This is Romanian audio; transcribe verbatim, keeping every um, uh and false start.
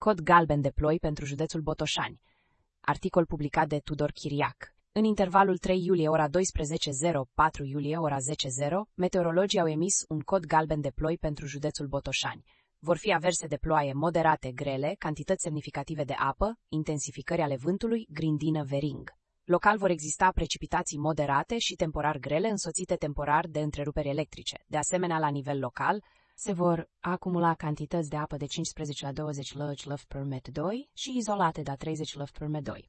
Cod galben de ploi pentru județul Botoșani. Articol publicat de Tudor Chiriac. În intervalul trei iulie ora douăsprezece - patru iulie ora zece, meteorologii au emis un cod galben de ploi pentru județul Botoșani. Vor fi averse de ploaie moderate, grele, cantități semnificative de apă, intensificări ale vântului, grindină-vering. Local vor exista precipitații moderate și temporar grele, însoțite temporar de întreruperi electrice. De asemenea, la nivel local, se vor acumula cantități de apă de cincisprezece la douăzeci litri per metru doi și izolate de treizeci litri per metru doi.